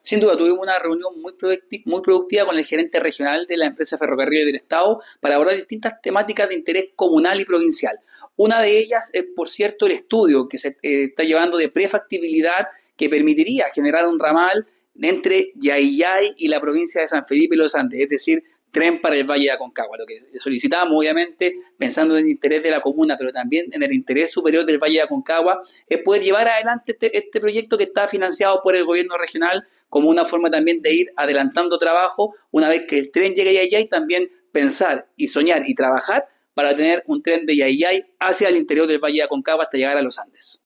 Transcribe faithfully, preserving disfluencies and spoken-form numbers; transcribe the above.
Sin duda, tuvimos una reunión muy producti- muy productiva con el gerente regional de la empresa Ferrocarriles del Estado para abordar distintas temáticas de interés comunal y provincial. Una de ellas es, por cierto, el estudio que se eh, está llevando de prefactibilidad que permitiría generar un ramal entre Yayay y la provincia de San Felipe y los Andes, es decir, tren para el Valle de Aconcagua. Lo que solicitamos, obviamente, pensando en el interés de la comuna, pero también en el interés superior del Valle de Aconcagua, es poder llevar adelante este, este proyecto que está financiado por el gobierno regional como una forma también de ir adelantando trabajo una vez que el tren llegue a Yayay, también pensar y soñar y trabajar para tener un tren de Yayay hacia el interior del Valle de Aconcagua hasta llegar a los Andes.